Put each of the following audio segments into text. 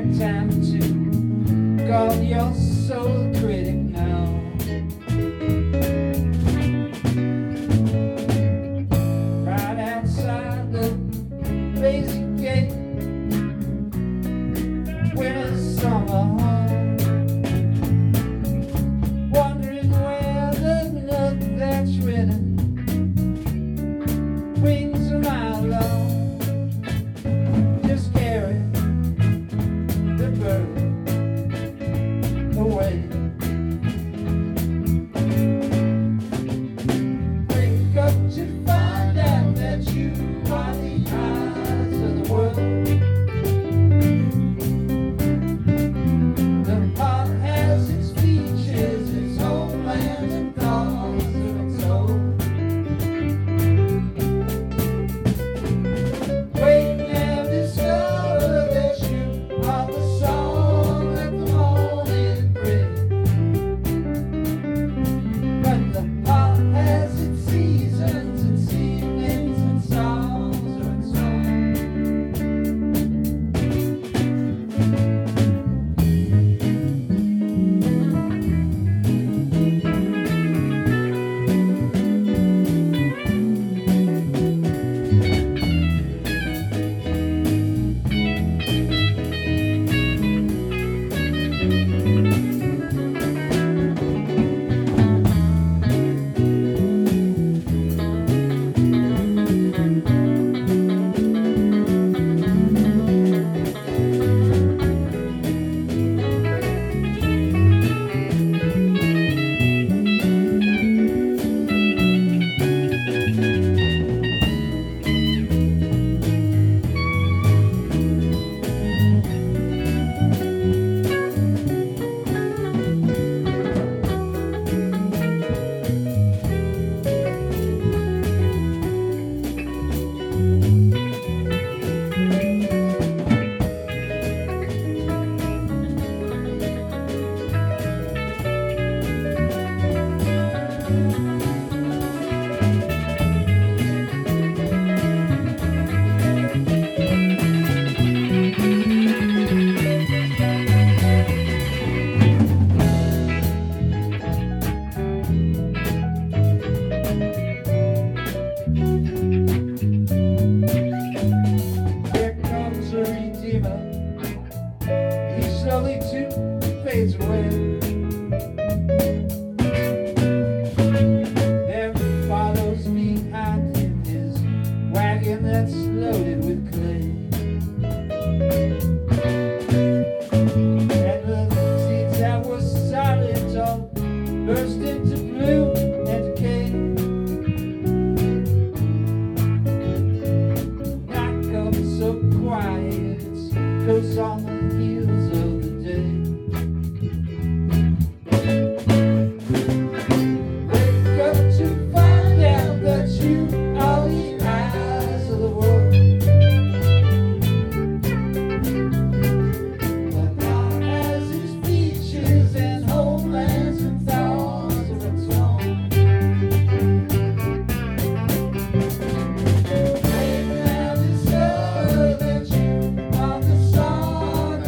had time to call your soul critic now. Right outside the basic gate, winter's summer home, wondering where the nook that's written wings a mile long. Just carry the bird away. Wake up to find out that you are the eyes of the world. The heart has its features, its homeland and thoughts of its own. Wait now, discover that you are the song that the morning brings. But the heart has its seasons, its evenings, and songs of its own. Here comes a redeemer, he slowly too fades away. There follows behind him his wagon that's loaded with clay. And the seeds that were silent all burst into bloom and decay. Night comes so quiet, it's close on the heels of the day. Wake up to find out that you are the eyes of the world. The heart has its features and homelands and thoughts of its own. Wait now, discover that you are the song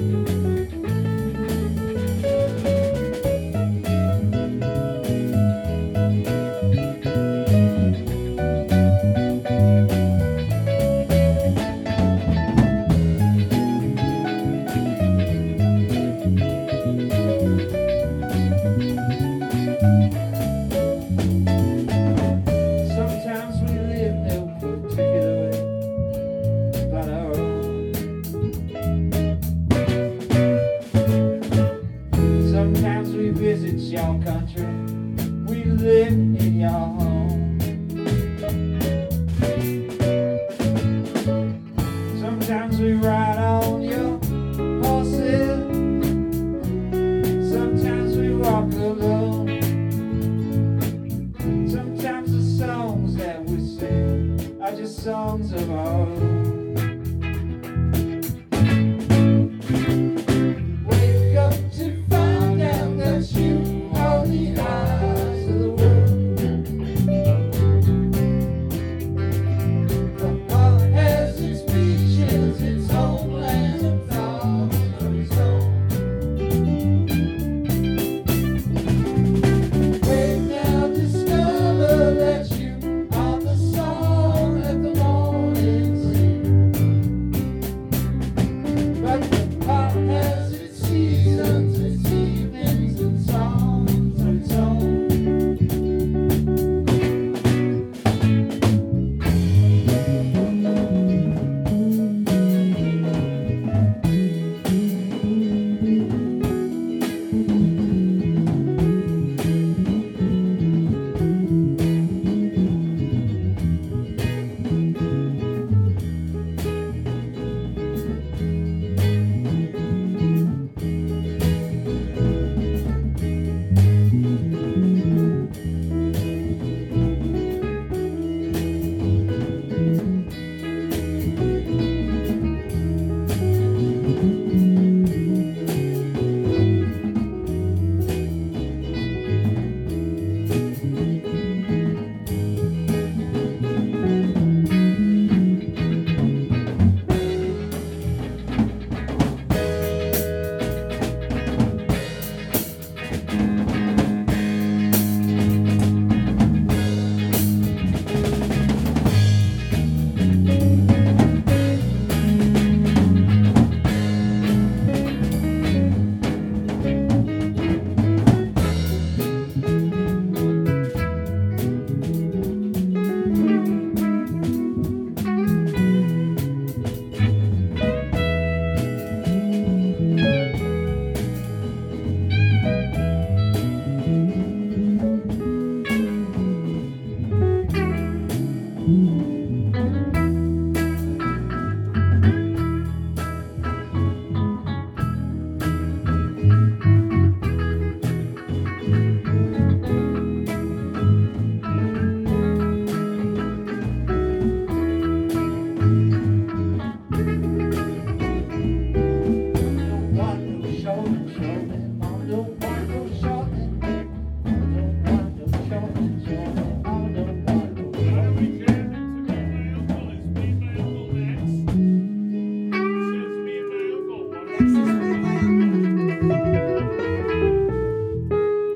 you.